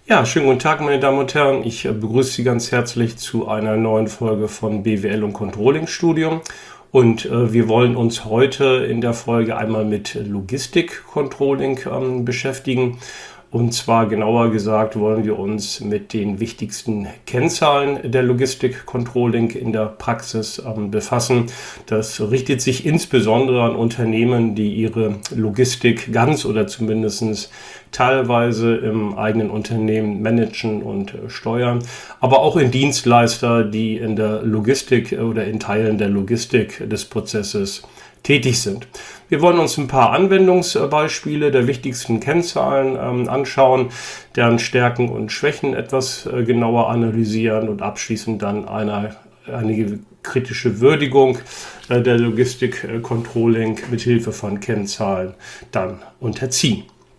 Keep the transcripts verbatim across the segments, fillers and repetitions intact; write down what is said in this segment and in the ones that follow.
Ja, schönen guten Tag, meine Damen und Herren. Ich äh, begrüße Sie ganz herzlich zu einer neuen Folge von B W L und Controlling Studium. Und äh, wir wollen uns heute in der Folge einmal mit Logistik-Controlling ähm, beschäftigen. Und zwar genauer gesagt wollen wir uns mit den wichtigsten Kennzahlen der Logistik-Controlling in der Praxis ähm, befassen. Das richtet sich insbesondere an Unternehmen, die ihre Logistik ganz oder zumindest teilweise im eigenen Unternehmen managen und äh, steuern, aber auch in Dienstleister, die in der Logistik oder in Teilen der Logistik des Prozesses tätig sind. Wir wollen uns ein paar Anwendungsbeispiele der wichtigsten Kennzahlen ähm, anschauen, deren Stärken und Schwächen etwas äh, genauer analysieren und abschließend dann eine, eine kritische Würdigung äh, der Logistik-Controlling mit Hilfe von Kennzahlen dann unterziehen.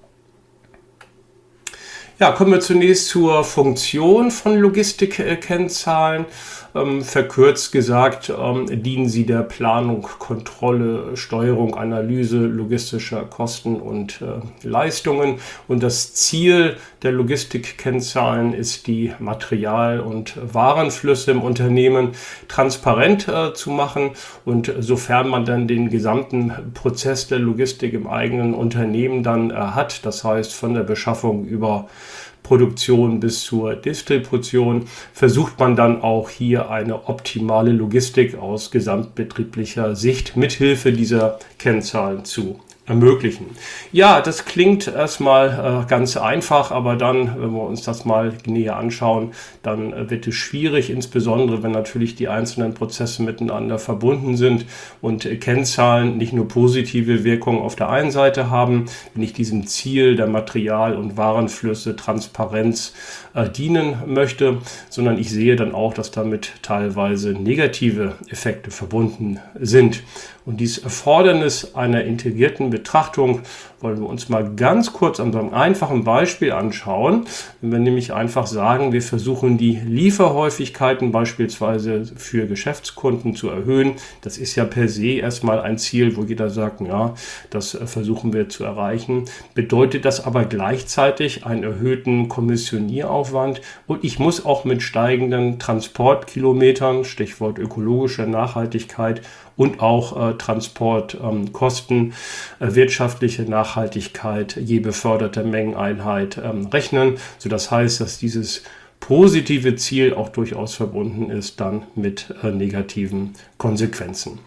Ja, kommen wir zunächst zur Funktion von Logistikkennzahlen. Ähm, verkürzt gesagt, ähm, dienen sie der Planung, Kontrolle, Steuerung, Analyse logistischer Kosten und äh, Leistungen. Und das Ziel der Logistikkennzahlen ist, die Material- und Warenflüsse im Unternehmen transparent äh, zu machen. Und sofern man dann den gesamten Prozess der Logistik im eigenen Unternehmen dann äh, hat, das heißt von der Beschaffung über Produktion bis zur Distribution, versucht man dann auch hier eine optimale Logistik aus gesamtbetrieblicher Sicht mithilfe dieser Kennzahlen zu ermöglichen. Ja, das klingt erstmal äh, ganz einfach, aber dann, wenn wir uns das mal näher anschauen, dann äh, wird es schwierig, insbesondere wenn natürlich die einzelnen Prozesse miteinander verbunden sind und äh, Kennzahlen nicht nur positive Wirkungen auf der einen Seite haben, wenn ich diesem Ziel der Material- und Warenflüsse Transparenz äh, dienen möchte, sondern ich sehe dann auch, dass damit teilweise negative Effekte verbunden sind. Und dieses Erfordernis einer integrierten Betrachtung wollen wir uns mal ganz kurz an so einem einfachen Beispiel anschauen. Wenn wir nämlich einfach sagen, wir versuchen die Lieferhäufigkeiten beispielsweise für Geschäftskunden zu erhöhen. Das ist ja per se erstmal ein Ziel, wo jeder sagt, ja, das versuchen wir zu erreichen. Bedeutet das aber gleichzeitig einen erhöhten Kommissionieraufwand und ich muss auch mit steigenden Transportkilometern, Stichwort ökologische Nachhaltigkeit, und auch äh, Transportkosten, ähm, äh, wirtschaftliche Nachhaltigkeit je beförderte Mengeneinheit ähm, rechnen, sodass heißt, dass dieses positive Ziel auch durchaus verbunden ist dann mit äh, negativen Konsequenzen.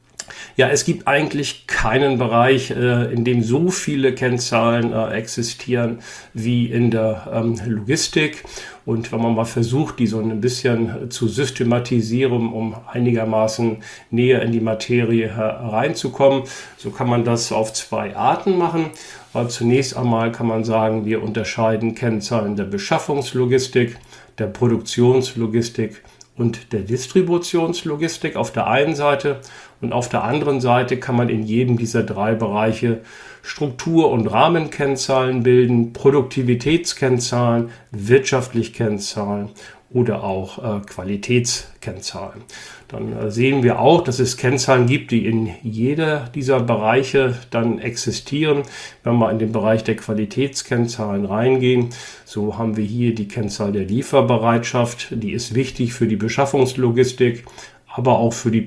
Ja, es gibt eigentlich keinen Bereich, äh, in dem so viele Kennzahlen äh, existieren wie in der ähm, Logistik. Und wenn man mal versucht, die so ein bisschen zu systematisieren, um einigermaßen näher in die Materie hereinzukommen, so kann man das auf zwei Arten machen. Aber zunächst einmal kann man sagen, wir unterscheiden Kennzahlen der Beschaffungslogistik, der Produktionslogistik und der Distributionslogistik auf der einen Seite und auf der anderen Seite kann man in jedem dieser drei Bereiche Struktur- und Rahmenkennzahlen bilden, Produktivitätskennzahlen, wirtschaftliche Kennzahlen oder auch äh, Qualitätskennzahlen. Dann äh, sehen wir auch, dass es Kennzahlen gibt, die in jeder dieser Bereiche dann existieren. Wenn wir in den Bereich der Qualitätskennzahlen reingehen, so haben wir hier die Kennzahl der Lieferbereitschaft. Die ist wichtig für die Beschaffungslogistik, aber auch für die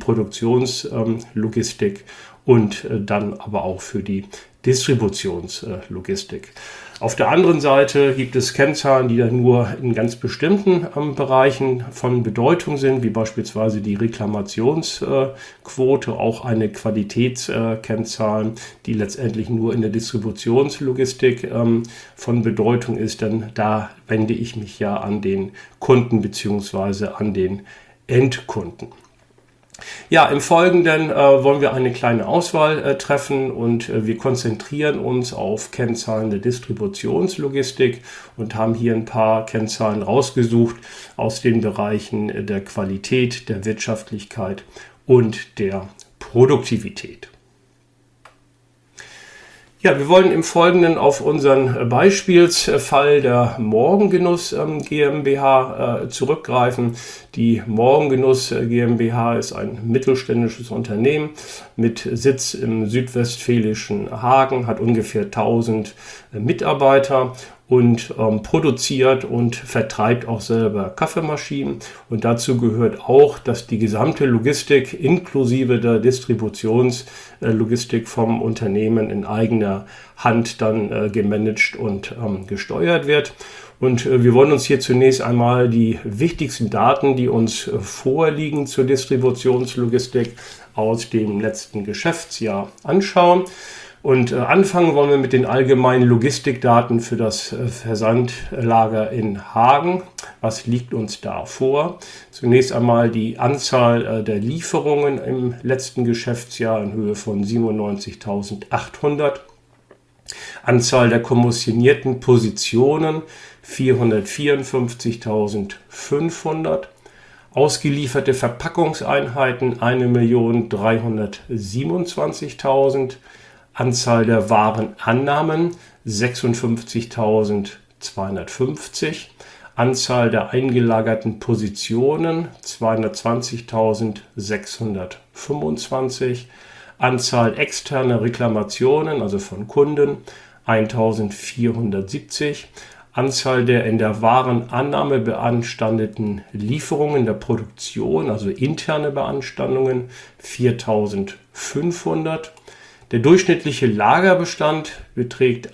Produktionslogistik ähm, und äh, dann aber auch für die Distributionslogistik. Auf der anderen Seite gibt es Kennzahlen, die dann nur in ganz bestimmten ähm, Bereichen von Bedeutung sind, wie beispielsweise die Reklamationsquote, äh, auch eine Qualitätskennzahl, äh, die letztendlich nur in der Distributionslogistik ähm, von Bedeutung ist, denn da wende ich mich ja an den Kunden bzw. an den Endkunden. Ja, im Folgenden äh, wollen wir eine kleine Auswahl äh, treffen und äh, wir konzentrieren uns auf Kennzahlen der Distributionslogistik und haben hier ein paar Kennzahlen rausgesucht aus den Bereichen der Qualität, der Wirtschaftlichkeit und der Produktivität. Ja, wir wollen im Folgenden auf unseren Beispielsfall der Morgengenuss ähm, GmbH äh, zurückgreifen. Die Morgengenuss GmbH ist ein mittelständisches Unternehmen mit Sitz im südwestfälischen Hagen, hat ungefähr tausend äh, Mitarbeiter und ähm, produziert und vertreibt auch selber Kaffeemaschinen. Und dazu gehört auch, dass die gesamte Logistik inklusive der Distributionslogistik vom Unternehmen in eigener Hand dann äh, gemanagt und ähm, gesteuert wird. Und äh, wir wollen uns hier zunächst einmal die wichtigsten Daten, die uns äh, vorliegen zur Distributionslogistik aus dem letzten Geschäftsjahr anschauen. Und äh, anfangen wollen wir mit den allgemeinen Logistikdaten für das äh, Versandlager in Hagen. Was liegt uns da vor? Zunächst einmal die Anzahl äh, der Lieferungen im letzten Geschäftsjahr in Höhe von siebenundneunzigtausendachthundert. Anzahl der kommissionierten Positionen vierhundertvierundfünfzigtausendfünfhundert. Ausgelieferte Verpackungseinheiten eine Million dreihundertsiebenundzwanzigtausend. Anzahl der Warenannahmen sechsundfünfzigtausendzweihundertfünfzig, Anzahl der eingelagerten Positionen zweihundertzwanzigtausendsechshundertfünfundzwanzig, Anzahl externer Reklamationen, also von Kunden eintausendvierhundertsiebzig, Anzahl der in der Warenannahme beanstandeten Lieferungen der Produktion, also interne Beanstandungen viertausendfünfhundert. Der durchschnittliche Lagerbestand beträgt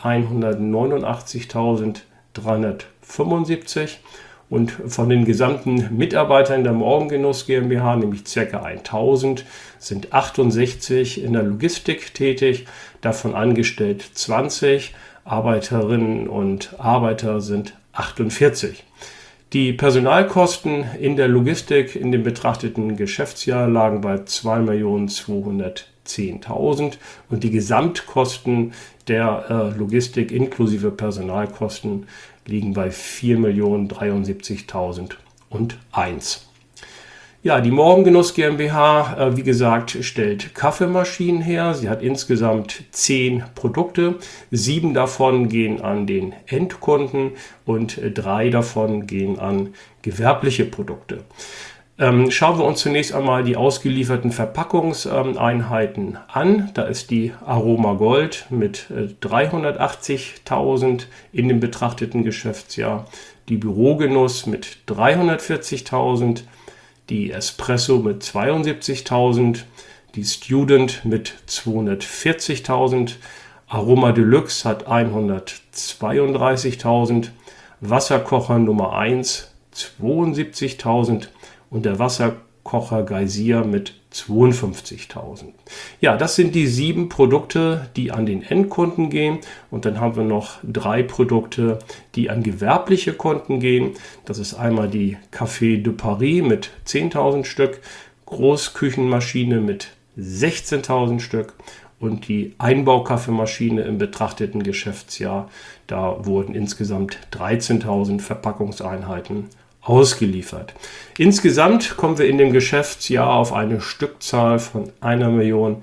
hundertneunundachtzigtausenddreihundertfünfundsiebzig und von den gesamten Mitarbeitern der Morgengenuss GmbH, nämlich ca. tausend, sind achtundsechzig in der Logistik tätig, davon angestellt zwanzig, Arbeiterinnen und Arbeiter sind achtundvierzig. Die Personalkosten in der Logistik in dem betrachteten Geschäftsjahr lagen bei zwei Millionen zweihundertzehntausend und die Gesamtkosten der äh, Logistik inklusive Personalkosten liegen bei vier Millionen dreiundsiebzigtausendeins. Ja, die Morgengenuss GmbH, äh, wie gesagt, stellt Kaffeemaschinen her. Sie hat insgesamt zehn Produkte. Sieben davon gehen an den Endkunden und äh, drei davon gehen an gewerbliche Produkte. Ähm, schauen wir uns zunächst einmal die ausgelieferten Verpackungseinheiten ähm, an. Da ist die Aroma Gold mit äh, dreihundertachtzigtausend in dem betrachteten Geschäftsjahr, die Bürogenuss mit dreihundertvierzigtausend, die Espresso mit zweiundsiebzigtausend, die Student mit zweihundertvierzigtausend, Aroma Deluxe hat hundertzweiunddreißigtausend, Wasserkocher Nummer eins zweiundsiebzigtausend und der Wasserkocher Geysir mit zweiundfünfzigtausend. Ja, das sind die sieben Produkte, die an den Endkunden gehen. Und dann haben wir noch drei Produkte, die an gewerbliche Kunden gehen. Das ist einmal die Café de Paris mit zehntausend Stück, Großküchenmaschine mit sechzehntausend Stück und die Einbaukaffeemaschine im betrachteten Geschäftsjahr. Da wurden insgesamt dreizehntausend Verpackungseinheiten ausgeliefert. Insgesamt kommen wir in dem Geschäftsjahr auf eine Stückzahl von eine Million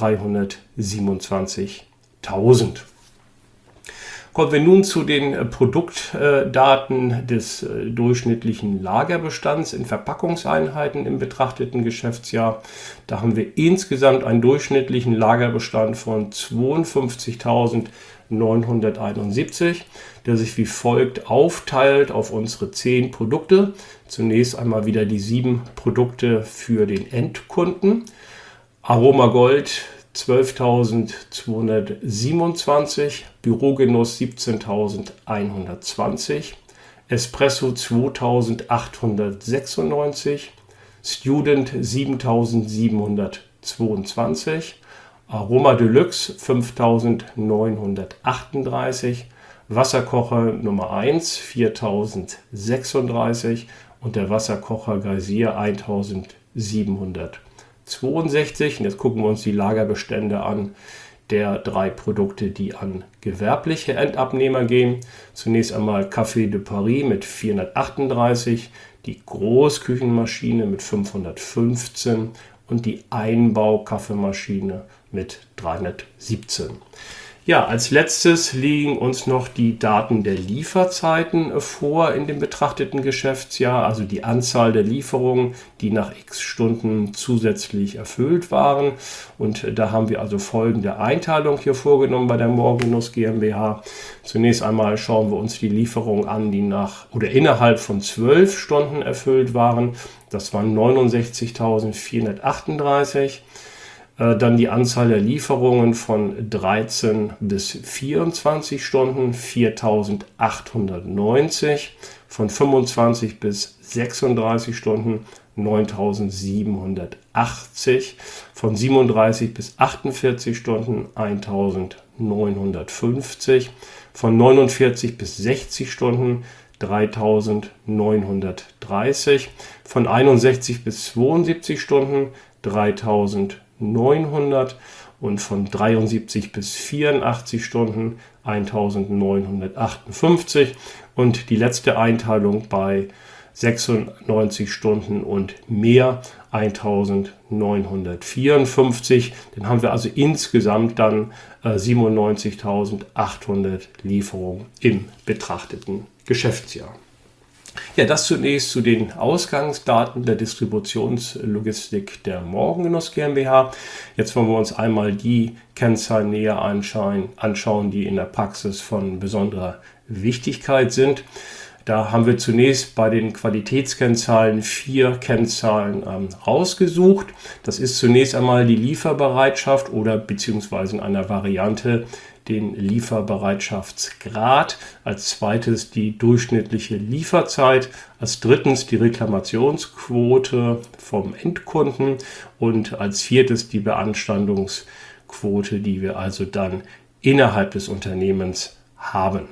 dreihundertsiebenundzwanzigtausend. Kommen wir nun zu den Produktdaten des durchschnittlichen Lagerbestands in Verpackungseinheiten im betrachteten Geschäftsjahr. Da haben wir insgesamt einen durchschnittlichen Lagerbestand von zweiundfünfzigtausendneunhunderteinundsiebzig, der sich wie folgt aufteilt auf unsere zehn Produkte. Zunächst einmal wieder die sieben Produkte für den Endkunden. Aroma Gold zwölftausendzweihundertsiebenundzwanzig, Bürogenuss siebzehntausendeinhundertzwanzig, Espresso zweitausendachthundertsechsundneunzig, Student siebentausendsiebenhundertzweiundzwanzig, Aroma Deluxe fünftausendneunhundertachtunddreißig, Wasserkocher Nummer eins viertausendsechsunddreißig und der Wasserkocher Geysir eintausendsiebenhundertzweiundsechzig. Und jetzt gucken wir uns die Lagerbestände an der drei Produkte, die an gewerbliche Endabnehmer gehen. Zunächst einmal Café de Paris mit vierhundertachtunddreißig, die Großküchenmaschine mit fünfhundertfünfzehn und die Einbaukaffeemaschine mit dreihundertsiebzehn. Ja, als letztes liegen uns noch die Daten der Lieferzeiten vor in dem betrachteten Geschäftsjahr, also die Anzahl der Lieferungen, die nach x Stunden zusätzlich erfüllt waren. Und da haben wir also folgende Einteilung hier vorgenommen bei der Morgengenuss GmbH. Zunächst einmal schauen wir uns die Lieferungen an, die nach oder innerhalb von zwölf Stunden erfüllt waren. Das waren neunundsechzigtausendvierhundertachtunddreißig. Dann die Anzahl der Lieferungen von dreizehn bis vierundzwanzig Stunden, viertausendachthundertneunzig. Von fünfundzwanzig bis sechsunddreißig Stunden, neuntausendsiebenhundertachtzig. Von siebenunddreißig bis achtundvierzig Stunden, eintausendneunhundertfünfzig. Von neunundvierzig bis sechzig Stunden, dreitausendneunhundertdreißig. Von einundsechzig bis zweiundsiebzig Stunden, dreitausendneunhundert und von dreiundsiebzig bis vierundachtzig Stunden eintausendneunhundertachtundfünfzig und die letzte Einteilung bei sechsundneunzig Stunden und mehr eintausendneunhundertvierundfünfzig. Dann haben wir also insgesamt dann äh, siebenundneunzigtausendachthundert Lieferungen im betrachteten Geschäftsjahr. Ja, das zunächst zu den Ausgangsdaten der Distributionslogistik der Morgengenuss GmbH. Jetzt wollen wir uns einmal die Kennzahlen näher anschauen, anschauen, die in der Praxis von besonderer Wichtigkeit sind. Da haben wir zunächst bei den Qualitätskennzahlen vier Kennzahlen ähm, rausgesucht. Das ist zunächst einmal die Lieferbereitschaft oder beziehungsweise in einer Variante den Lieferbereitschaftsgrad, als zweites die durchschnittliche Lieferzeit, als drittens die Reklamationsquote vom Endkunden und als viertes die Beanstandungsquote, die wir also dann innerhalb des Unternehmens haben.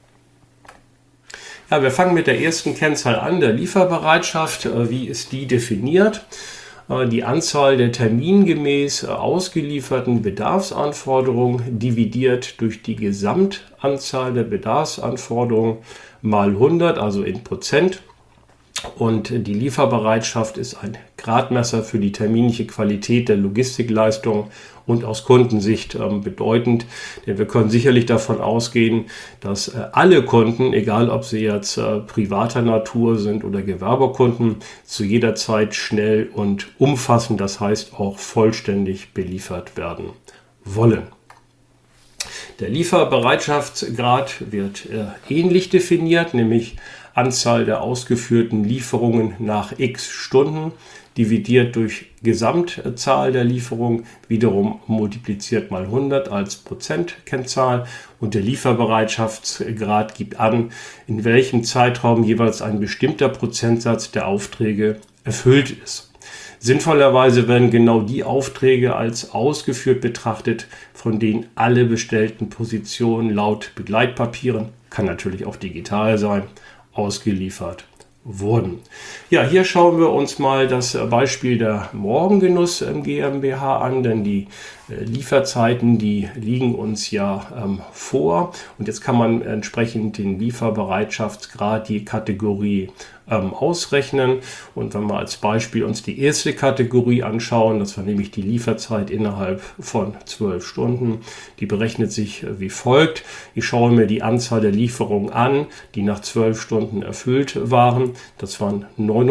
Ja, wir fangen mit der ersten Kennzahl an, der Lieferbereitschaft. Wie ist die definiert? Die Anzahl der termingemäß ausgelieferten Bedarfsanforderungen dividiert durch die Gesamtanzahl der Bedarfsanforderungen mal hundert, also in Prozent. Und die Lieferbereitschaft ist ein Gradmesser für die terminliche Qualität der Logistikleistung und aus Kundensicht äh, bedeutend, denn wir können sicherlich davon ausgehen, dass äh, alle Kunden, egal ob sie jetzt äh, privater Natur sind oder Gewerbekunden, zu jeder Zeit schnell und umfassend, das heißt auch vollständig beliefert werden wollen. Der Lieferbereitschaftsgrad wird äh, ähnlich definiert, nämlich Anzahl der ausgeführten Lieferungen nach x Stunden dividiert durch Gesamtzahl der Lieferungen, wiederum multipliziert mal hundert als Prozentkennzahl, und der Lieferbereitschaftsgrad gibt an, in welchem Zeitraum jeweils ein bestimmter Prozentsatz der Aufträge erfüllt ist. Sinnvollerweise werden genau die Aufträge als ausgeführt betrachtet, von denen alle bestellten Positionen laut Begleitpapieren, kann natürlich auch digital sein, ausgeliefert wurden. Ja, hier schauen wir uns mal das Beispiel der Morgengenuss GmbH an, denn die äh, Lieferzeiten, die liegen uns ja ähm, vor, und jetzt kann man entsprechend den Lieferbereitschaftsgrad, die Kategorie ähm, ausrechnen. Und wenn wir als Beispiel uns die erste Kategorie anschauen, das war nämlich die Lieferzeit innerhalb von zwölf Stunden, die berechnet sich äh, wie folgt. Ich schaue mir die Anzahl der Lieferungen an, die nach zwölf Stunden erfüllt waren. Das waren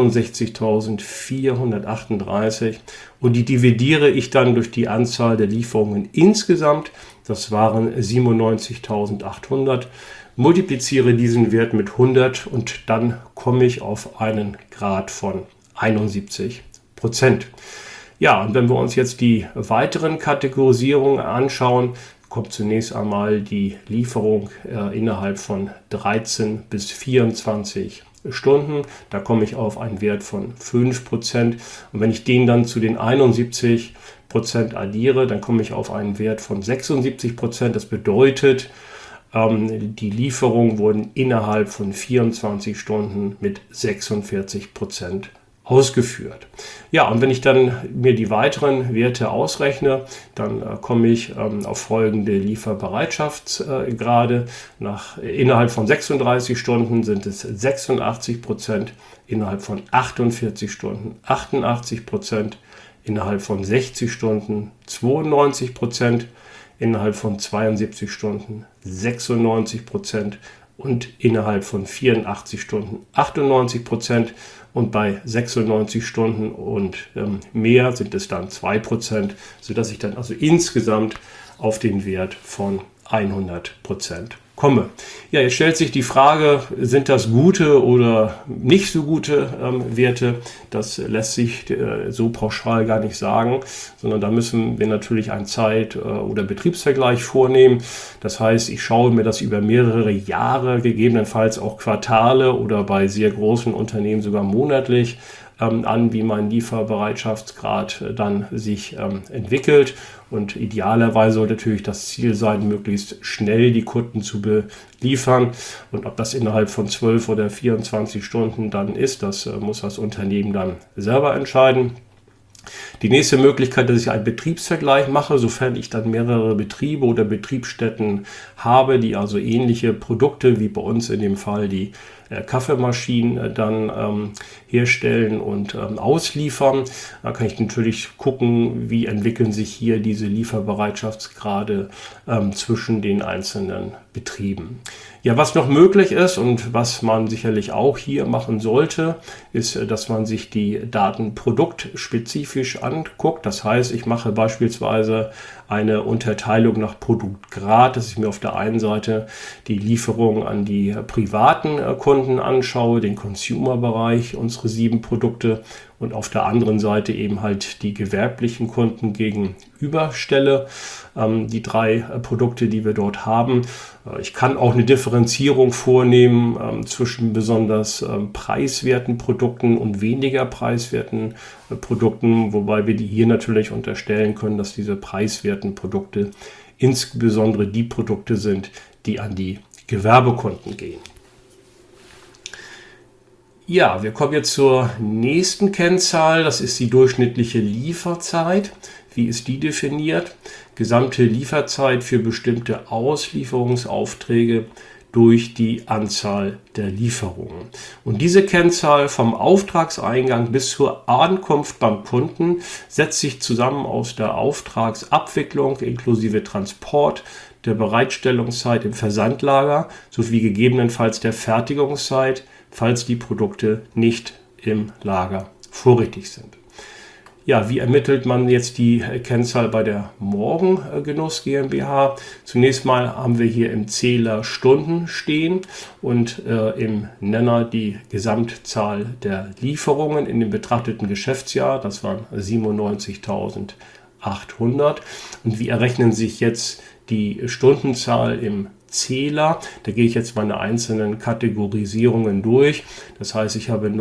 neunundsechzigtausendvierhundertachtunddreißig, und die dividiere ich dann durch die Anzahl der Lieferungen insgesamt. Das waren siebenundneunzigtausendachthundert. Multipliziere diesen Wert mit hundert und dann komme ich auf einen Grad von einundsiebzig Prozent. Ja, und wenn wir uns jetzt die weiteren Kategorisierungen anschauen, kommt zunächst einmal die Lieferung äh, innerhalb von dreizehn bis vierundzwanzig Stunden. Da komme ich auf einen Wert von fünf Prozent. Und wenn ich den dann zu den einundsiebzig Prozent addiere, dann komme ich auf einen Wert von sechsundsiebzig Prozent. Das bedeutet, ähm, die Lieferungen wurden innerhalb von vierundzwanzig Stunden mit sechsundvierzig Prozent ausgeführt. Ja, und wenn ich dann mir die weiteren Werte ausrechne, dann äh, komme ich ähm, auf folgende Lieferbereitschaftsgrade. Nach, innerhalb von sechsunddreißig Stunden sind es sechsundachtzig Prozent, innerhalb von achtundvierzig Stunden achtundachtzig Prozent, innerhalb von sechzig Stunden zweiundneunzig Prozent, innerhalb von zweiundsiebzig Stunden sechsundneunzig Prozent und innerhalb von vierundachtzig Stunden achtundneunzig Prozent. Und bei sechsundneunzig Stunden und ähm, mehr sind es dann zwei Prozent, sodass ich dann also insgesamt auf den Wert von hundert Prozent komme. Ja, jetzt stellt sich die Frage, sind das gute oder nicht so gute ähm, Werte? Das lässt sich äh, so pauschal gar nicht sagen, sondern da müssen wir natürlich einen Zeit- äh, oder Betriebsvergleich vornehmen. Das heißt, ich schaue mir das über mehrere Jahre, gegebenenfalls auch Quartale oder bei sehr großen Unternehmen sogar monatlich ähm, an, wie mein Lieferbereitschaftsgrad äh, dann sich ähm, entwickelt. Und idealerweise sollte natürlich das Ziel sein, möglichst schnell die Kunden zu beliefern. Und ob das innerhalb von zwölf oder vierundzwanzig Stunden dann ist, das äh, muss das Unternehmen dann selber entscheiden. Die nächste Möglichkeit, dass ich einen Betriebsvergleich mache, sofern ich dann mehrere Betriebe oder Betriebsstätten habe, die also ähnliche Produkte wie bei uns in dem Fall die äh, Kaffeemaschinen äh, dann ähm, herstellen und ähm, ausliefern. Da kann ich natürlich gucken, wie entwickeln sich hier diese Lieferbereitschaftsgrade ähm, zwischen den einzelnen Betrieben. Ja, was noch möglich ist und was man sicherlich auch hier machen sollte, ist, dass man sich die Daten produktspezifisch anguckt. Das heißt, ich mache beispielsweise eine Unterteilung nach Produktgrad, dass ich mir auf der einen Seite die Lieferung an die privaten Kunden anschaue, den Consumer-Bereich, unsere sieben Produkte, und auf der anderen Seite eben halt die gewerblichen Kunden gegenüberstelle, ähm, die drei äh, Produkte, die wir dort haben. Äh, ich kann auch eine Differenzierung vornehmen ähm, zwischen besonders ähm, preiswerten Produkten und weniger preiswerten äh, Produkten, wobei wir die hier natürlich unterstellen können, dass diese preiswerten Produkte insbesondere die Produkte sind, die an die Gewerbekunden gehen. Ja, wir kommen jetzt zur nächsten Kennzahl. Das ist die durchschnittliche Lieferzeit. Wie ist die definiert? Gesamte Lieferzeit für bestimmte Auslieferungsaufträge durch die Anzahl der Lieferungen. Und diese Kennzahl vom Auftragseingang bis zur Ankunft beim Kunden setzt sich zusammen aus der Auftragsabwicklung inklusive Transport, der Bereitstellungszeit im Versandlager sowie gegebenenfalls der Fertigungszeit, falls die Produkte nicht im Lager vorrätig sind. Ja, wie ermittelt man jetzt die Kennzahl bei der Morgengenuss GmbH? Zunächst mal haben wir hier im Zähler Stunden stehen und äh, im Nenner die Gesamtzahl der Lieferungen in dem betrachteten Geschäftsjahr. Das waren siebenundneunzigtausendachthundert. Und wie errechnen sich jetzt die Stundenzahl im Zähler? Da gehe ich jetzt meine einzelnen Kategorisierungen durch. Das heißt, ich habe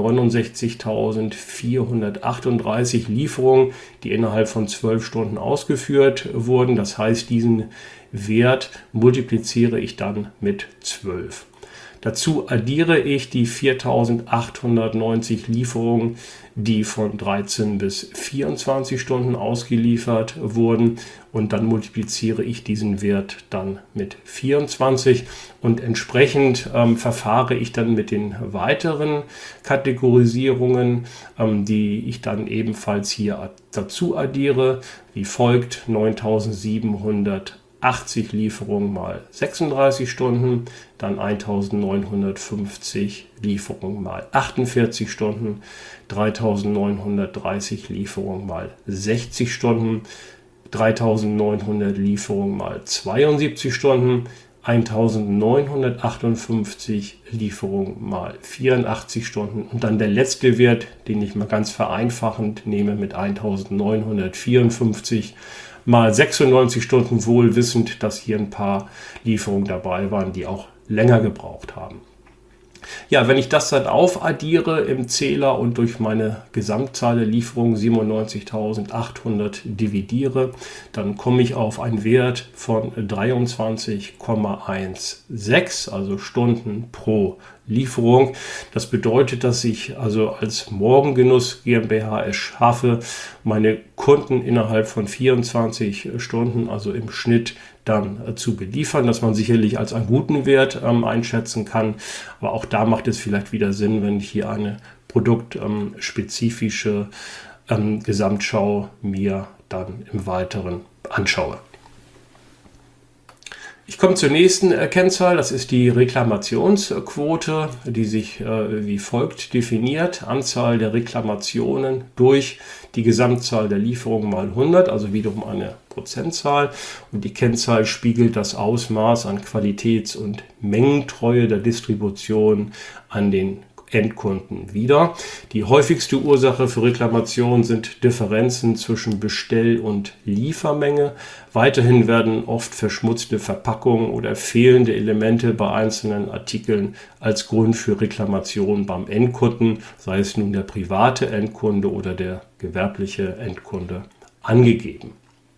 neunundsechzigtausendvierhundertachtunddreißig Lieferungen, die innerhalb von zwölf Stunden ausgeführt wurden. Das heißt, diesen Wert multipliziere ich dann mit zwölf. Dazu addiere ich die viertausendachthundertneunzig Lieferungen, die von dreizehn bis vierundzwanzig Stunden ausgeliefert wurden, und dann multipliziere ich diesen Wert dann mit vierundzwanzig, und entsprechend ähm, verfahre ich dann mit den weiteren Kategorisierungen, ähm, die ich dann ebenfalls hier dazu addiere, wie folgt: neuntausendsiebenhundertachtzig Lieferungen mal sechsunddreißig Stunden, dann eintausendneunhundertfünfzig Lieferungen mal achtundvierzig Stunden, dreitausendneunhundertdreißig Lieferungen mal sechzig Stunden, dreitausendneunhundert Lieferungen mal zweiundsiebzig Stunden, eintausendneunhundertachtundfünfzig Lieferungen mal vierundachtzig Stunden und dann der letzte Wert, den ich mal ganz vereinfachend nehme, mit eintausendneunhundertvierundfünfzig mal sechsundneunzig Stunden, wohl wissend, dass hier ein paar Lieferungen dabei waren, die auch länger gebraucht haben. Ja, wenn ich das dann aufaddiere im Zähler und durch meine Gesamtzahl der Lieferungen siebenundneunzigtausendachthundert dividiere, dann komme ich auf einen Wert von dreiundzwanzig Komma sechzehn, also Stunden pro Lieferung. Das bedeutet, dass ich also als Morgengenuss GmbH es schaffe, meine Kunden innerhalb von vierundzwanzig Stunden, also im Schnitt, dann äh, zu beliefern, dass man sicherlich als einen guten Wert ähm, einschätzen kann. Aber auch da macht es vielleicht wieder Sinn, wenn ich hier eine produktspezifische ähm, Gesamtschau mir dann im Weiteren anschaue. Ich komme zur nächsten äh, Kennzahl, das ist die Reklamationsquote, die sich äh, wie folgt definiert. Anzahl der Reklamationen durch die Gesamtzahl der Lieferungen mal hundert, also wiederum eine Prozentzahl. Und die Kennzahl spiegelt das Ausmaß an Qualitäts- und Mengentreue der Distribution an den Endkunden wider. Die häufigste Ursache für Reklamationen sind Differenzen zwischen Bestell- und Liefermenge. Weiterhin werden oft verschmutzte Verpackungen oder fehlende Elemente bei einzelnen Artikeln als Grund für Reklamationen beim Endkunden, sei es nun der private Endkunde oder der gewerbliche Endkunde, angegeben.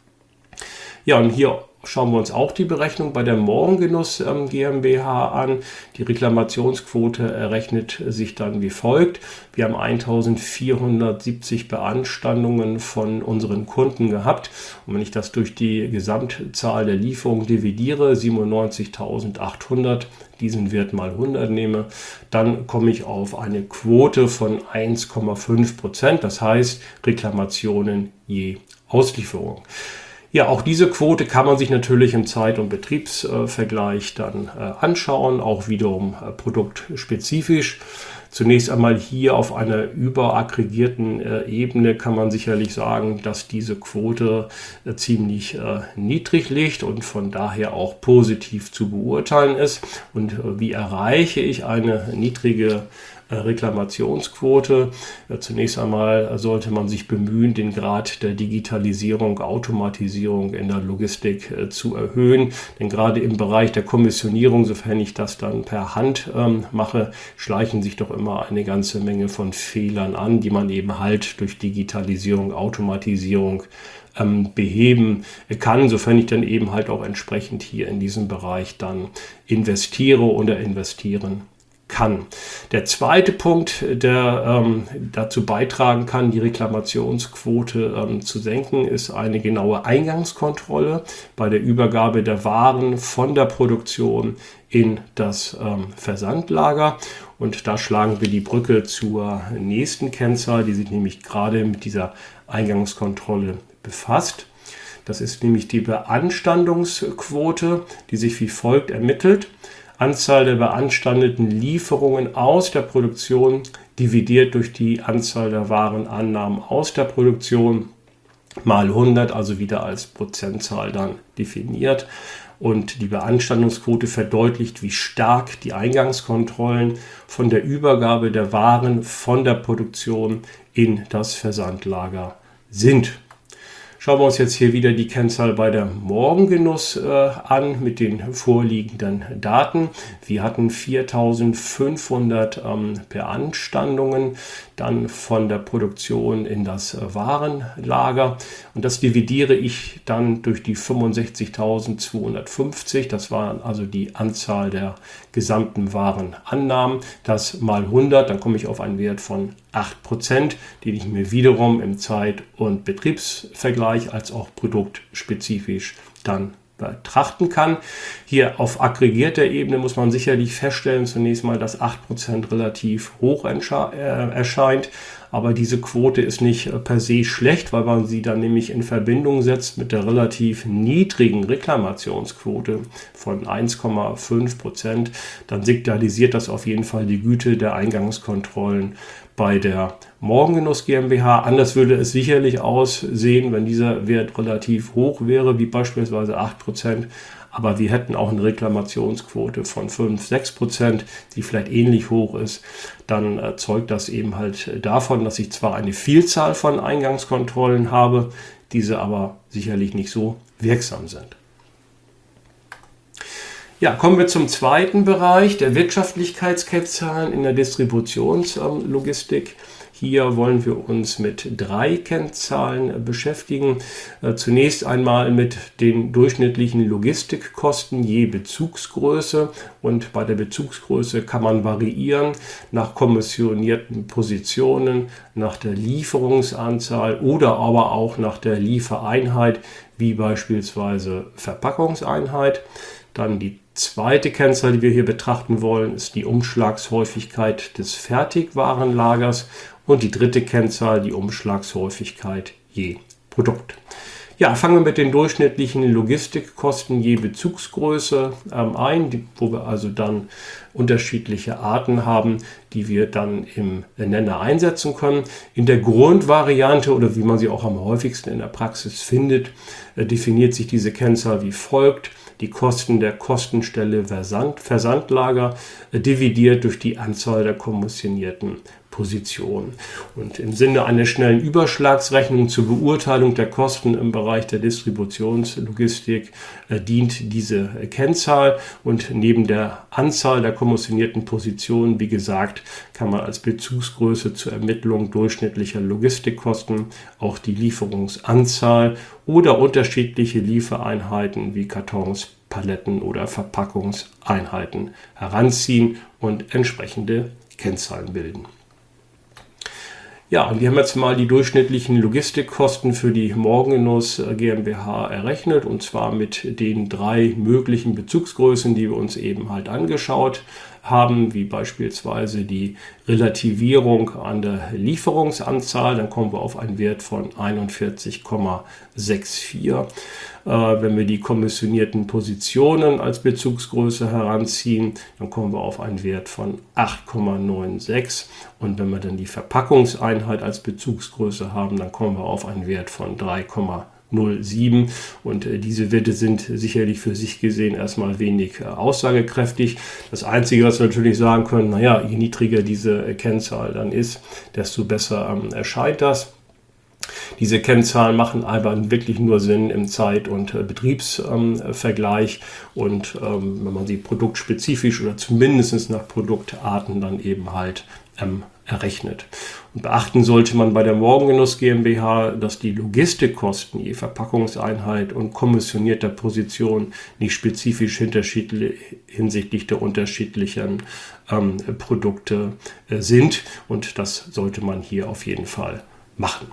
Ja, und hier schauen wir uns auch die Berechnung bei der Morgengenuss ähm, GmbH an. Die Reklamationsquote errechnet sich dann wie folgt. Wir haben eintausendvierhundertsiebzig Beanstandungen von unseren Kunden gehabt. Und wenn ich das durch die Gesamtzahl der Lieferungen dividiere, siebenundneunzigtausendachthundert, diesen Wert mal hundert nehme, dann komme ich auf eine Quote von eins Komma fünf Prozent. Das heißt Reklamationen je Auslieferung. Ja, auch diese Quote kann man sich natürlich im Zeit- und Betriebsvergleich dann äh, anschauen, auch wiederum äh, produktspezifisch. Zunächst einmal hier auf einer überaggregierten äh, Ebene kann man sicherlich sagen, dass diese Quote äh, ziemlich äh, niedrig liegt und von daher auch positiv zu beurteilen ist. Und äh, wie erreiche ich eine niedrige Reklamationsquote? Zunächst einmal sollte man sich bemühen, den Grad der Digitalisierung, Automatisierung in der Logistik äh, zu erhöhen. Denn gerade im Bereich der Kommissionierung, sofern ich das dann per Hand ähm, mache, schleichen sich doch immer eine ganze Menge von Fehlern an, die man eben halt durch Digitalisierung, Automatisierung ähm, beheben kann, sofern ich dann eben halt auch entsprechend hier in diesem Bereich dann investiere oder investieren kann. Der zweite Punkt, der ähm, dazu beitragen kann, die Reklamationsquote ähm, zu senken, ist eine genaue Eingangskontrolle bei der Übergabe der Waren von der Produktion in das ähm, Versandlager. Und da schlagen wir die Brücke zur nächsten Kennzahl, die sich nämlich gerade mit dieser Eingangskontrolle befasst. Das ist nämlich die Beanstandungsquote, die sich wie folgt ermittelt. Anzahl der beanstandeten Lieferungen aus der Produktion dividiert durch die Anzahl der Warenannahmen aus der Produktion mal hundert, also wieder als Prozentzahl dann definiert. Und die Beanstandungsquote verdeutlicht, wie stark die Eingangskontrollen von der Übergabe der Waren von der Produktion in das Versandlager sind. Schauen wir uns jetzt hier wieder die Kennzahl bei der Morgengenuss äh, an mit den vorliegenden Daten. Wir hatten viertausendfünfhundert ähm, Beanstandungen dann von der Produktion in das äh, Warenlager. Und das dividiere ich dann durch die fünfundsechzigtausendzweihundertfünfzig. Das war also die Anzahl der gesamten Warenannahmen. Das mal hundert, dann komme ich auf einen Wert von acht Prozent, den ich mir wiederum im Zeit- und Betriebsvergleich als auch produktspezifisch dann betrachten kann. Hier auf aggregierter Ebene muss man sicherlich feststellen, zunächst mal, dass acht Prozent relativ hoch erscheint. Aber diese Quote ist nicht per se schlecht, weil man sie dann nämlich in Verbindung setzt mit der relativ niedrigen Reklamationsquote von eins Komma fünf Prozent. Dann signalisiert das auf jeden Fall die Güte der Eingangskontrollen bei der Morgengenuss GmbH. Anders würde es sicherlich aussehen, wenn dieser Wert relativ hoch wäre, wie beispielsweise acht Prozent. Aber wir hätten auch eine Reklamationsquote von fünf, sechs Prozent, die vielleicht ähnlich hoch ist. Dann äh, zeugt das eben halt davon, dass ich zwar eine Vielzahl von Eingangskontrollen habe, diese aber sicherlich nicht so wirksam sind. Ja, kommen wir zum zweiten Bereich der Wirtschaftlichkeitskennzahlen in der Distributionslogistik. Hier wollen wir uns mit drei Kennzahlen beschäftigen. Zunächst einmal mit den durchschnittlichen Logistikkosten je Bezugsgröße. Und bei der Bezugsgröße kann man variieren nach kommissionierten Positionen, nach der Lieferungsanzahl oder aber auch nach der Liefereinheit, wie beispielsweise Verpackungseinheit. Dann die zweite Kennzahl, die wir hier betrachten wollen, ist die Umschlagshäufigkeit des Fertigwarenlagers und die dritte Kennzahl die Umschlagshäufigkeit je Produkt. Ja, fangen wir mit den durchschnittlichen Logistikkosten je Bezugsgröße ähm, ein, die, wo wir also dann unterschiedliche Arten haben, die wir dann im Nenner einsetzen können. In der Grundvariante oder wie man sie auch am häufigsten in der Praxis findet, äh, definiert sich diese Kennzahl wie folgt. Die Kosten der Kostenstelle Versand, Versandlager äh, dividiert durch die Anzahl der kommissionierten Positionen. Und im Sinne einer schnellen Überschlagsrechnung zur Beurteilung der Kosten im Bereich der Distributionslogistik äh, dient diese äh, Kennzahl. Und neben der Anzahl der kommissionierten Positionen, wie gesagt, kann man als Bezugsgröße zur Ermittlung durchschnittlicher Logistikkosten auch die Lieferungsanzahl oder unterschiedliche Liefereinheiten wie Kartons, Paletten oder Verpackungseinheiten heranziehen und entsprechende Kennzahlen bilden. Ja, und wir haben jetzt mal die durchschnittlichen Logistikkosten für die Morgengenuss GmbH errechnet, und zwar mit den drei möglichen Bezugsgrößen, die wir uns eben halt angeschaut haben, wie beispielsweise die Relativierung an der Lieferungsanzahl. Dann kommen wir auf einen Wert von einundvierzig Komma vierundsechzig. Äh, wenn wir die kommissionierten Positionen als Bezugsgröße heranziehen, dann kommen wir auf einen Wert von acht Komma sechsundneunzig. Und wenn wir dann die Verpackungseinheit als Bezugsgröße haben, dann kommen wir auf einen Wert von drei Komma null sieben. Und äh, diese Werte sind sicherlich für sich gesehen erstmal wenig äh, aussagekräftig. Das Einzige, was wir natürlich sagen können, naja, je niedriger diese äh, Kennzahl dann ist, desto besser ähm, erscheint das. Diese Kennzahlen machen aber wirklich nur Sinn im Zeit- und äh, Betriebsvergleich ähm, und ähm, wenn man sie produktspezifisch oder zumindest nach Produktarten dann eben halt ähm, errechnet. Und beachten sollte man bei der Morgengenuss GmbH, dass die Logistikkosten je Verpackungseinheit und kommissionierter Position nicht spezifisch hinsichtlich der unterschiedlichen ähm, Produkte äh, sind, und das sollte man hier auf jeden Fall machen.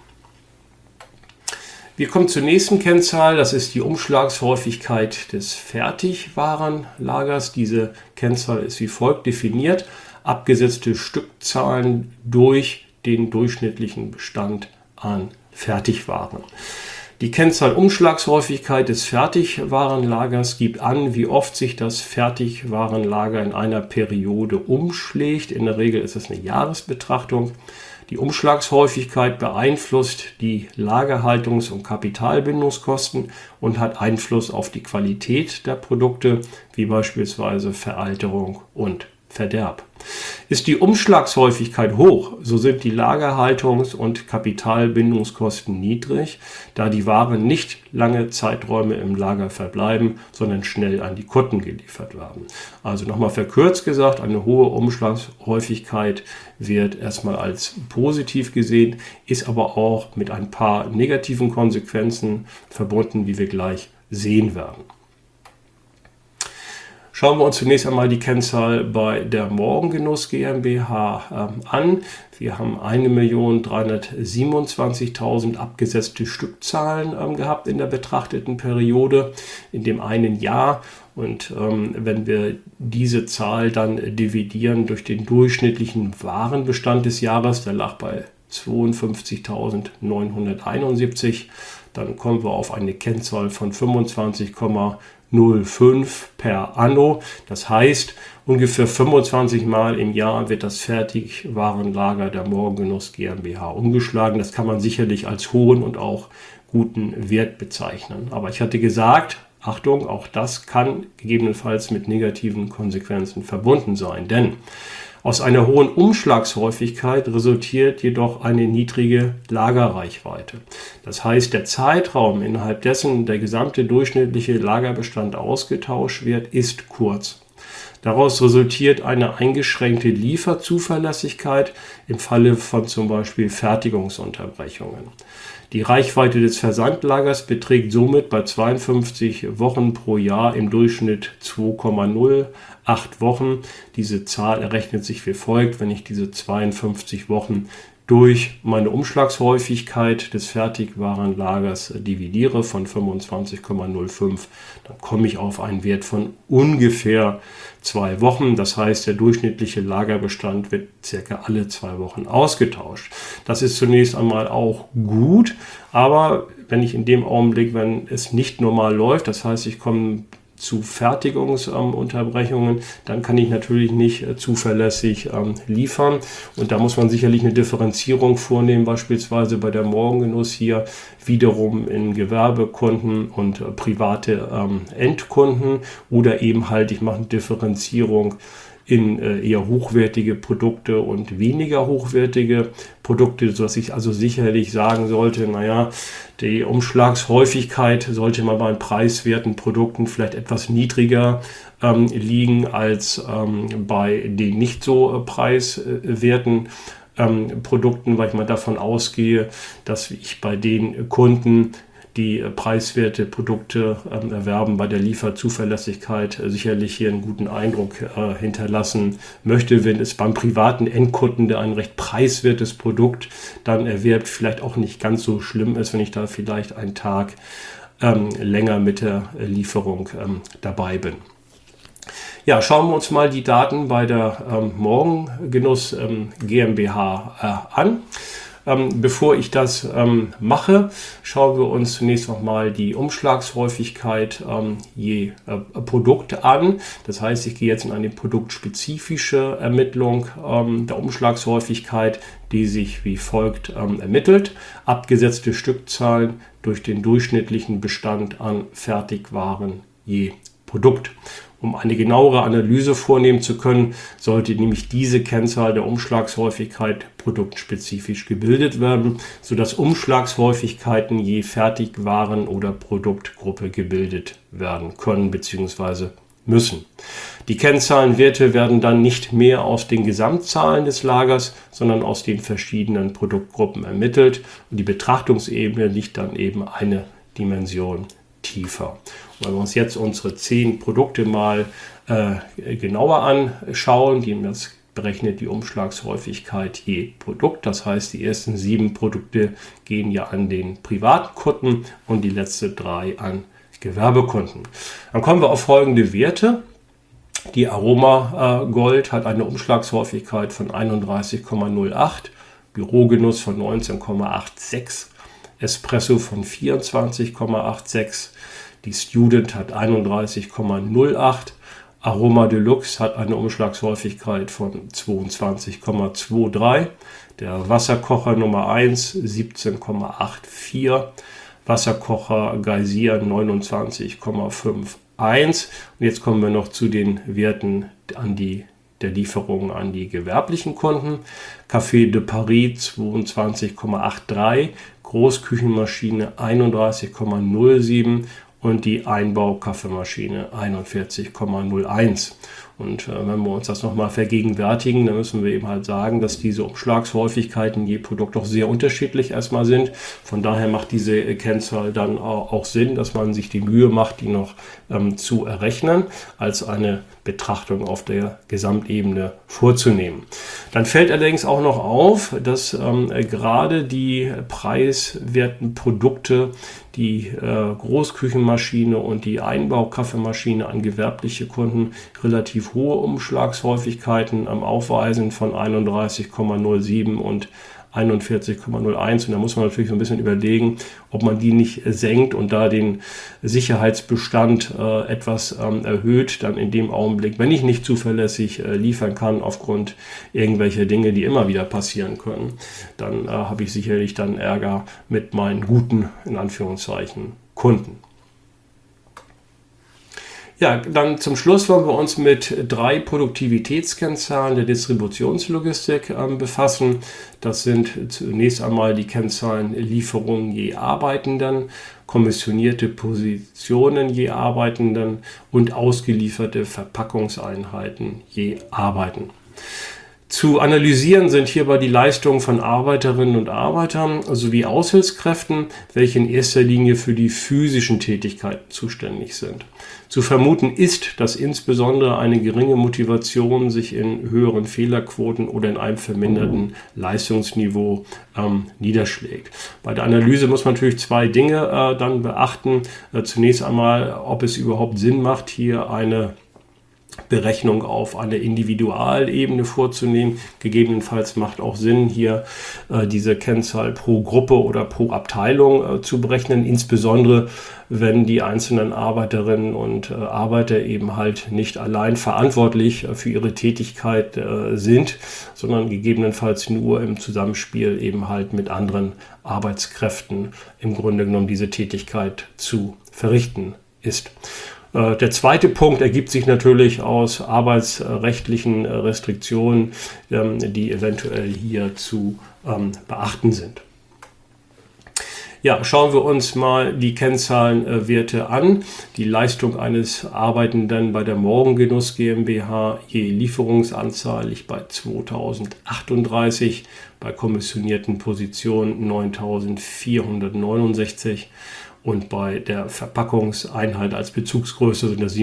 Wir kommen zur nächsten Kennzahl, das ist die Umschlagshäufigkeit des Fertigwarenlagers. Diese Kennzahl ist wie folgt definiert: abgesetzte Stückzahlen durch den durchschnittlichen Bestand an Fertigwaren. Die Kennzahl Umschlagshäufigkeit des Fertigwarenlagers gibt an, wie oft sich das Fertigwarenlager in einer Periode umschlägt. In der Regel ist es eine Jahresbetrachtung. Die Umschlagshäufigkeit beeinflusst die Lagerhaltungs- und Kapitalbindungskosten und hat Einfluss auf die Qualität der Produkte, wie beispielsweise Veralterung und Verderb. Ist die Umschlagshäufigkeit hoch, so sind die Lagerhaltungs- und Kapitalbindungskosten niedrig, da die Waren nicht lange Zeiträume im Lager verbleiben, sondern schnell an die Kunden geliefert werden. Also nochmal verkürzt gesagt, eine hohe Umschlagshäufigkeit wird erstmal als positiv gesehen, ist aber auch mit ein paar negativen Konsequenzen verbunden, wie wir gleich sehen werden. Schauen wir uns zunächst einmal die Kennzahl bei der Morgengenuss GmbH ähm, an. Wir haben eine Million dreihundertsiebenundzwanzigtausend abgesetzte Stückzahlen ähm, gehabt in der betrachteten Periode, in dem einen Jahr. Und ähm, wenn wir diese Zahl dann dividieren durch den durchschnittlichen Warenbestand des Jahres, der lag bei zweiundfünfzigtausendneunhunderteinundsiebzig, dann kommen wir auf eine Kennzahl von fünfundzwanzig Komma null fünf per Anno. Das heißt, ungefähr fünfundzwanzig Mal im Jahr wird das Fertigwarenlager der Morgengenuss GmbH umgeschlagen. Das kann man sicherlich als hohen und auch guten Wert bezeichnen. Aber ich hatte gesagt, Achtung, auch das kann gegebenenfalls mit negativen Konsequenzen verbunden sein. Denn aus einer hohen Umschlagshäufigkeit resultiert jedoch eine niedrige Lagerreichweite. Das heißt, der Zeitraum, innerhalb dessen der gesamte durchschnittliche Lagerbestand ausgetauscht wird, ist kurz. Daraus resultiert eine eingeschränkte Lieferzuverlässigkeit im Falle von zum Beispiel Fertigungsunterbrechungen. Die Reichweite des Versandlagers beträgt somit bei zweiundfünfzig Wochen pro Jahr im Durchschnitt zwei Komma null acht Wochen. Diese Zahl errechnet sich wie folgt: Wenn ich diese zweiundfünfzig Wochen durch meine Umschlagshäufigkeit des Fertigwarenlagers dividiere von fünfundzwanzig Komma null fünf, dann komme ich auf einen Wert von ungefähr zwei Wochen. Das heißt, der durchschnittliche Lagerbestand wird circa alle zwei Wochen ausgetauscht. Das ist zunächst einmal auch gut, aber wenn ich in dem Augenblick, wenn es nicht normal läuft, das heißt, ich komme zu Fertigungsunterbrechungen, ähm, dann kann ich natürlich nicht äh, zuverlässig ähm, liefern. Und da muss man sicherlich eine Differenzierung vornehmen, beispielsweise bei der Morgengenuss hier wiederum in Gewerbekunden und äh, private ähm, Endkunden oder eben halt, ich mache eine Differenzierung in äh, eher hochwertige Produkte und weniger hochwertige Produkte, sodass ich also sicherlich sagen sollte, naja, die Umschlagshäufigkeit sollte mal bei preiswerten Produkten vielleicht etwas niedriger ähm, liegen als ähm, bei den nicht so äh, preiswerten ähm, Produkten, weil ich mal davon ausgehe, dass ich bei den Kunden, die äh, preiswerte Produkte ähm, erwerben, bei der Lieferzuverlässigkeit äh, sicherlich hier einen guten Eindruck äh, hinterlassen möchte. Wenn es beim privaten Endkunden, der ein recht preiswertes Produkt dann erwirbt, vielleicht auch nicht ganz so schlimm ist, wenn ich da vielleicht einen Tag ähm, länger mit der äh, Lieferung ähm, dabei bin. Ja, schauen wir uns mal die Daten bei der ähm, Morgengenuss ähm, GmbH äh, an. Ähm, bevor ich das ähm, mache, schauen wir uns zunächst noch mal die Umschlagshäufigkeit ähm, je äh, Produkt an. Das heißt, ich gehe jetzt in eine produktspezifische Ermittlung ähm, der Umschlagshäufigkeit, die sich wie folgt ähm, ermittelt. Abgesetzte Stückzahlen durch den durchschnittlichen Bestand an Fertigwaren je Produkt. Um eine genauere Analyse vornehmen zu können, sollte nämlich diese Kennzahl der Umschlagshäufigkeit produktspezifisch gebildet werden, sodass Umschlagshäufigkeiten je Fertigwaren oder Produktgruppe gebildet werden können bzw. müssen. Die Kennzahlenwerte werden dann nicht mehr aus den Gesamtzahlen des Lagers, sondern aus den verschiedenen Produktgruppen ermittelt und die Betrachtungsebene liegt dann eben eine Dimension tiefer. Und wenn wir uns jetzt unsere zehn Produkte mal äh, genauer anschauen, die das berechnet die Umschlagshäufigkeit je Produkt. Das heißt, die ersten sieben Produkte gehen ja an den privaten Kunden und die letzten drei an Gewerbekunden. Dann kommen wir auf folgende Werte. Die Aroma äh, Gold hat eine Umschlagshäufigkeit von einunddreißig Komma null acht, Bürogenuss von neunzehn Komma sechsundachtzig, Espresso von vierundzwanzig Komma sechsundachtzig, die Student hat einunddreißig Komma null acht, Aroma Deluxe hat eine Umschlagshäufigkeit von zweiundzwanzig Komma dreiundzwanzig, der Wasserkocher Nummer eins siebzehn Komma vierundachtzig, Wasserkocher Geysir neunundzwanzig Komma einundfünfzig und jetzt kommen wir noch zu den Werten an die der Lieferungen an die gewerblichen Kunden. Café de Paris zweiundzwanzig Komma dreiundachtzig, Großküchenmaschine einunddreißig Komma null sieben und die Einbaukaffeemaschine einundvierzig Komma null eins. Und äh, wenn wir uns das nochmal vergegenwärtigen, dann müssen wir eben halt sagen, dass diese Umschlagshäufigkeiten je Produkt doch sehr unterschiedlich erstmal sind. Von daher macht diese Kennzahl dann auch, auch Sinn, dass man sich die Mühe macht, die noch ähm, zu errechnen, als eine Betrachtung auf der Gesamtebene vorzunehmen. Dann fällt allerdings auch noch auf, dass ähm, gerade die preiswerten Produkte, die äh, Großküchenmaschine und die Einbaukaffeemaschine an gewerbliche Kunden relativ hohe Umschlagshäufigkeiten am Aufweisen von einunddreißig Komma null sieben und einundvierzig Komma null eins und da muss man natürlich so ein bisschen überlegen, ob man die nicht senkt und da den Sicherheitsbestand äh, etwas ähm, erhöht, dann in dem Augenblick, wenn ich nicht zuverlässig äh, liefern kann aufgrund irgendwelcher Dinge, die immer wieder passieren können, dann äh, habe ich sicherlich dann Ärger mit meinen guten, in Anführungszeichen, Kunden. Ja, dann zum Schluss wollen wir uns mit drei Produktivitätskennzahlen der Distributionslogistik äh, befassen. Das sind zunächst einmal die Kennzahlen Lieferungen je Arbeitenden, kommissionierte Positionen je Arbeitenden und ausgelieferte Verpackungseinheiten je Arbeiten. Zu analysieren sind hierbei die Leistungen von Arbeiterinnen und Arbeitern sowie Aushilfskräften, welche in erster Linie für die physischen Tätigkeiten zuständig sind. Zu vermuten ist, dass insbesondere eine geringe Motivation sich in höheren Fehlerquoten oder in einem verminderten Leistungsniveau ähm, niederschlägt. Bei der Analyse muss man natürlich zwei Dinge äh, dann beachten. Äh, zunächst einmal, ob es überhaupt Sinn macht, hier eine Berechnung auf einer Individualebene vorzunehmen. Gegebenenfalls macht auch Sinn, hier äh, diese Kennzahl pro Gruppe oder pro Abteilung äh, zu berechnen, insbesondere wenn die einzelnen Arbeiterinnen und äh, Arbeiter eben halt nicht allein verantwortlich äh, für ihre Tätigkeit äh, sind, sondern gegebenenfalls nur im Zusammenspiel eben halt mit anderen Arbeitskräften im Grunde genommen diese Tätigkeit zu verrichten ist. Der zweite Punkt ergibt sich natürlich aus arbeitsrechtlichen Restriktionen, die eventuell hier zu beachten sind. Ja, schauen wir uns mal die Kennzahlenwerte an. Die Leistung eines Arbeitenden bei der Morgengenuss GmbH je Lieferungsanzahl liegt bei zweitausendachtunddreißig, bei kommissionierten Positionen neuntausendvierhundertneunundsechzig. Und bei der Verpackungseinheit als Bezugsgröße sind das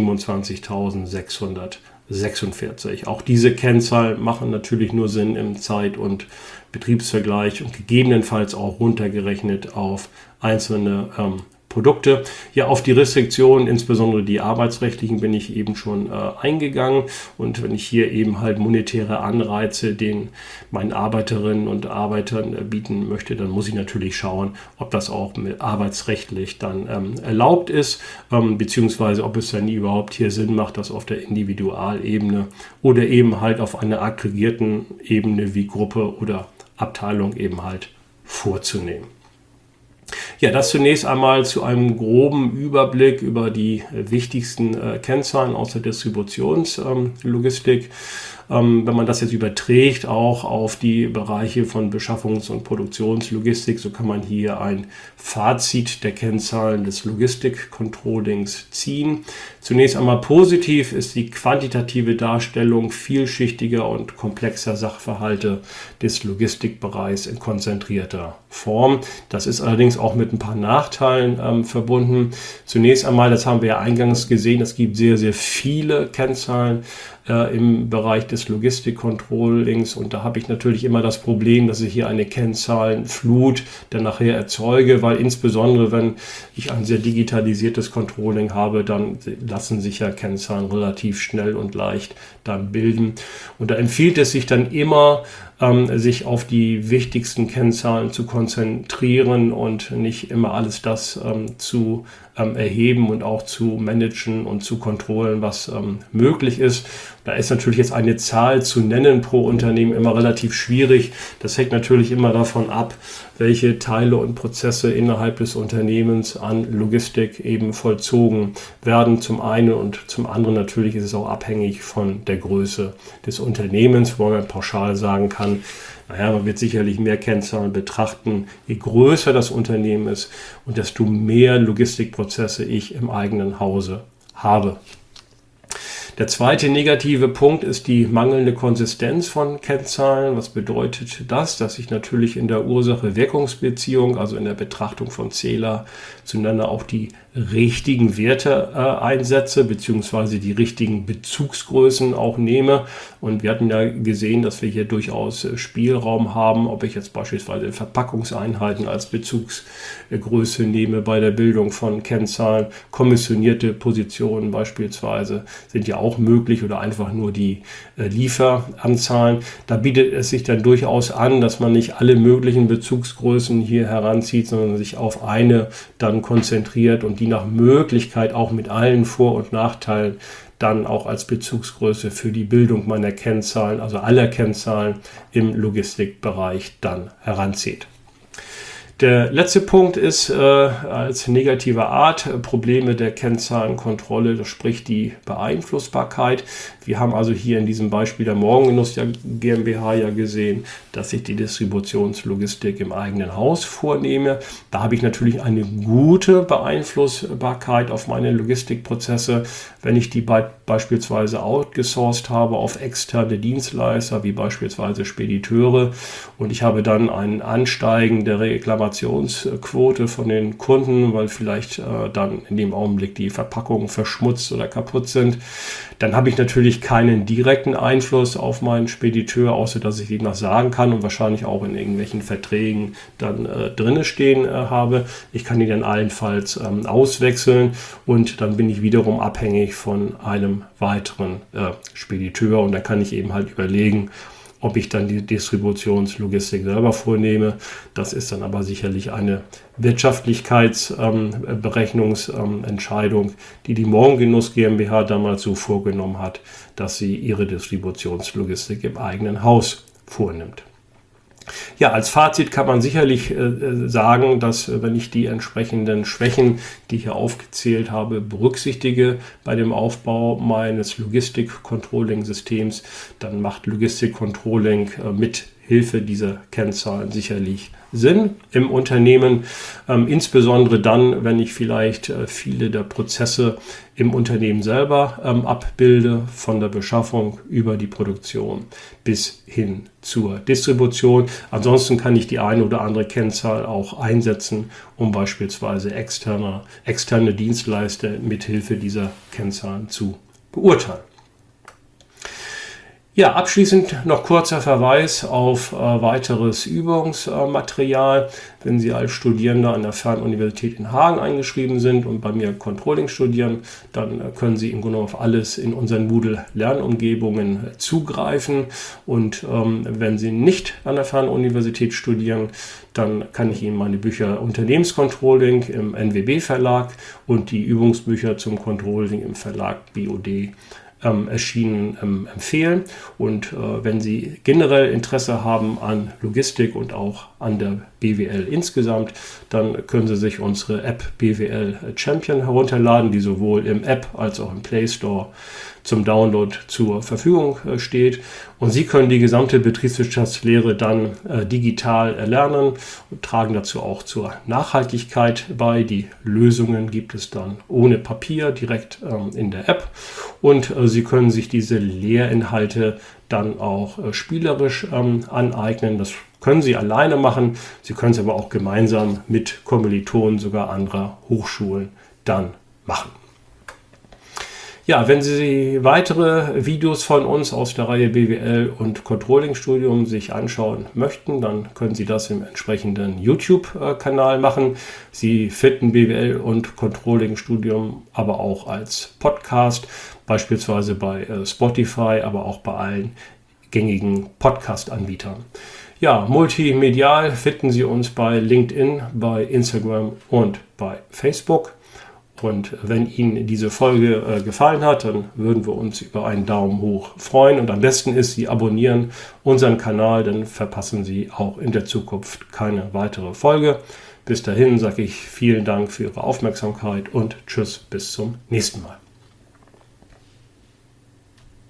siebenundzwanzigtausendsechshundertsechsundvierzig. Auch diese Kennzahlen machen natürlich nur Sinn im Zeit- und Betriebsvergleich und gegebenenfalls auch runtergerechnet auf einzelne ähm, Produkte. Ja, auf die Restriktionen, insbesondere die arbeitsrechtlichen, bin ich eben schon äh, eingegangen. Und wenn ich hier eben halt monetäre Anreize den meinen Arbeiterinnen und Arbeitern äh, bieten möchte, dann muss ich natürlich schauen, ob das auch mit arbeitsrechtlich dann ähm, erlaubt ist, ähm, beziehungsweise ob es dann überhaupt hier Sinn macht, das auf der Individualebene oder eben halt auf einer aggregierten Ebene wie Gruppe oder Abteilung eben halt vorzunehmen. Ja, das zunächst einmal zu einem groben Überblick über die wichtigsten äh, Kennzahlen aus der Distributionslogistik. Ähm, wenn man das jetzt überträgt, auch auf die Bereiche von Beschaffungs- und Produktionslogistik, so kann man hier ein Fazit der Kennzahlen des Logistik-Controllings ziehen. Zunächst einmal positiv ist die quantitative Darstellung vielschichtiger und komplexer Sachverhalte des Logistikbereichs in konzentrierter Form. Das ist allerdings auch mit ein paar Nachteilen ähm, verbunden. Zunächst einmal, das haben wir ja eingangs gesehen, es gibt sehr, sehr viele Kennzahlen äh, im Bereich des Logistik-Controllings und da habe ich natürlich immer das Problem, dass ich hier eine Kennzahlenflut dann nachher erzeuge, weil insbesondere wenn ich ein sehr digitalisiertes Controlling habe, dann lassen sich ja Kennzahlen relativ schnell und leicht dann bilden. Und da empfiehlt es sich dann immer, ähm, sich auf die wichtigsten Kennzahlen zu konzentrieren und nicht immer alles das ähm, zu ähm, erheben und auch zu managen und zu kontrollen, was ähm, möglich ist. Da ist natürlich jetzt eine Zahl zu nennen pro Unternehmen immer relativ schwierig. Das hängt natürlich immer davon ab, welche Teile und Prozesse innerhalb des Unternehmens an Logistik eben vollzogen werden zum einen und zum anderen natürlich ist es auch abhängig von der Größe des Unternehmens, wo man pauschal sagen kann, naja, man wird sicherlich mehr Kennzahlen betrachten, je größer das Unternehmen ist und desto mehr Logistikprozesse ich im eigenen Hause habe. Der zweite negative Punkt ist die mangelnde Konsistenz von Kennzahlen. Was bedeutet das? Dass ich natürlich in der Ursache-Wirkungsbeziehung, also in der Betrachtung von Zähler, zueinander auch die richtigen Werte äh, einsetze, beziehungsweise die richtigen Bezugsgrößen auch nehme. Und wir hatten ja gesehen, dass wir hier durchaus äh, Spielraum haben, ob ich jetzt beispielsweise Verpackungseinheiten als Bezugsgröße nehme bei der Bildung von Kennzahlen. Kommissionierte Positionen beispielsweise sind ja auch möglich oder einfach nur die äh, Lieferanzahlen. Da bietet es sich dann durchaus an, dass man nicht alle möglichen Bezugsgrößen hier heranzieht, sondern sich auf eine dann konzentriert und die nach Möglichkeit auch mit allen Vor- und Nachteilen dann auch als Bezugsgröße für die Bildung meiner Kennzahlen, also aller Kennzahlen im Logistikbereich dann heranzieht. Der letzte Punkt ist äh, als negativer Art äh, Probleme der Kennzahlenkontrolle, das spricht die Beeinflussbarkeit. Wir haben also hier in diesem Beispiel der Morgengenuss GmbH ja gesehen, dass ich die Distributionslogistik im eigenen Haus vornehme. Da habe ich natürlich eine gute Beeinflussbarkeit auf meine Logistikprozesse. Wenn ich die be- beispielsweise outgesourced habe auf externe Dienstleister, wie beispielsweise Spediteure, und ich habe dann einen Ansteigen der Reklamationsquote von den Kunden, weil vielleicht äh, dann in dem Augenblick die Verpackungen verschmutzt oder kaputt sind, dann habe ich natürlich keinen direkten Einfluss auf meinen Spediteur, außer dass ich ihm das sagen kann und wahrscheinlich auch in irgendwelchen Verträgen dann äh, drinne stehen äh, habe. Ich kann ihn dann allenfalls ähm, auswechseln und dann bin ich wiederum abhängig von einem weiteren äh, Spediteur und dann kann ich eben halt überlegen, ob ich dann die Distributionslogistik selber vornehme. Das ist dann aber sicherlich eine Wirtschaftlichkeitsberechnungsentscheidung, ähm, die die Morgengenuss GmbH damals so vorgenommen hat, dass sie ihre Distributionslogistik im eigenen Haus vornimmt. Ja, als Fazit kann man sicherlich äh, sagen, dass äh, wenn ich die entsprechenden Schwächen, die ich hier aufgezählt habe, berücksichtige bei dem Aufbau meines Logistik-Controlling-Systems, dann macht Logistik-Controlling äh, mit Hilfe dieser Kennzahlen sicherlich Sinn im Unternehmen, ähm, insbesondere dann, wenn ich vielleicht äh, viele der Prozesse im Unternehmen selber ähm, abbilde, von der Beschaffung über die Produktion bis hin zur Distribution. Ansonsten kann ich die eine oder andere Kennzahl auch einsetzen, um beispielsweise externe, externe Dienstleister mithilfe dieser Kennzahlen zu beurteilen. Ja, abschließend noch kurzer Verweis auf äh, weiteres Übungsmaterial. Äh, Wenn Sie als Studierender an der Fernuniversität in Hagen eingeschrieben sind und bei mir Controlling studieren, dann äh, können Sie im Grunde auf alles in unseren Moodle-Lernumgebungen äh, zugreifen. Und ähm, wenn Sie nicht an der Fernuniversität studieren, dann kann ich Ihnen meine Bücher Unternehmenscontrolling im N W B-Verlag und die Übungsbücher zum Controlling im Verlag B O D Ähm, erschienen ähm, empfehlen. Und äh, wenn Sie generell Interesse haben an Logistik und auch an der B W L insgesamt, dann können Sie sich unsere App B W L Champion herunterladen, die sowohl im App als auch im Play Store zum Download zur Verfügung äh, steht. Und Sie können die gesamte Betriebswirtschaftslehre dann äh, digital erlernen und tragen dazu auch zur Nachhaltigkeit bei. Die Lösungen gibt es dann ohne Papier direkt ähm, in der App. Und äh, Sie können sich diese Lehrinhalte dann auch äh, spielerisch ähm, aneignen. Das können Sie alleine machen. Sie können es aber auch gemeinsam mit Kommilitonen sogar anderer Hochschulen dann machen. Ja, wenn Sie weitere Videos von uns aus der Reihe B W L und Controlling Studium sich anschauen möchten, dann können Sie das im entsprechenden YouTube-Kanal machen. Sie finden B W L und Controlling Studium aber auch als Podcast, beispielsweise bei Spotify, aber auch bei allen gängigen Podcast-Anbietern. Ja, multimedial finden Sie uns bei LinkedIn, bei Instagram und bei Facebook. Und wenn Ihnen diese Folge äh, gefallen hat, dann würden wir uns über einen Daumen hoch freuen. Und am besten ist, Sie abonnieren unseren Kanal, dann verpassen Sie auch in der Zukunft keine weitere Folge. Bis dahin sage ich vielen Dank für Ihre Aufmerksamkeit und tschüss, bis zum nächsten Mal.